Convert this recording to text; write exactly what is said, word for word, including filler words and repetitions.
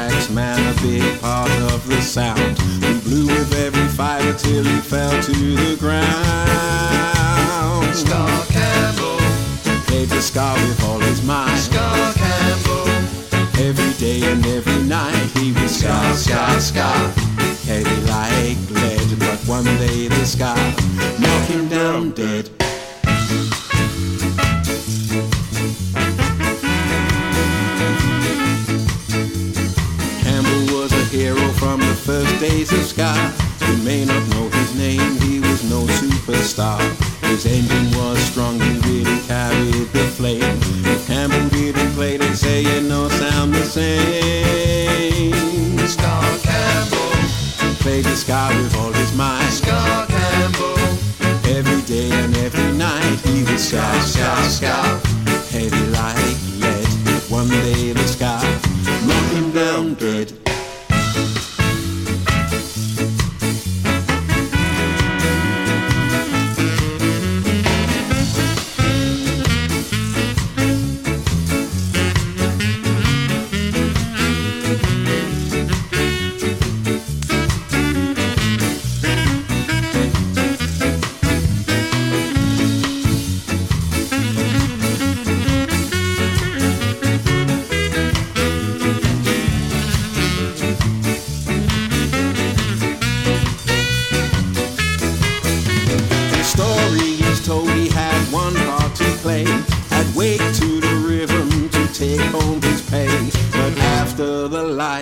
sax man, a big part of the sound. He blew with every fiber till he fell to the ground. Scar Campbell played the ska with all his might. Scar Campbell Every day and every night he was ska, ska, ska. Heavy like lead, but one day the ska knocked him down dead. Campbell was a hero from the first days of ska. You may not know his name, he was no superstar. His engine was strong, he really carried the flame. If Campbell didn't play, they say it no sound the same. Scar Campbell Played the ska with all his might. Scar Campbell Every day and every night he was ska, ska, ska. Heavy like lead, but one day the ska knocked him down dead.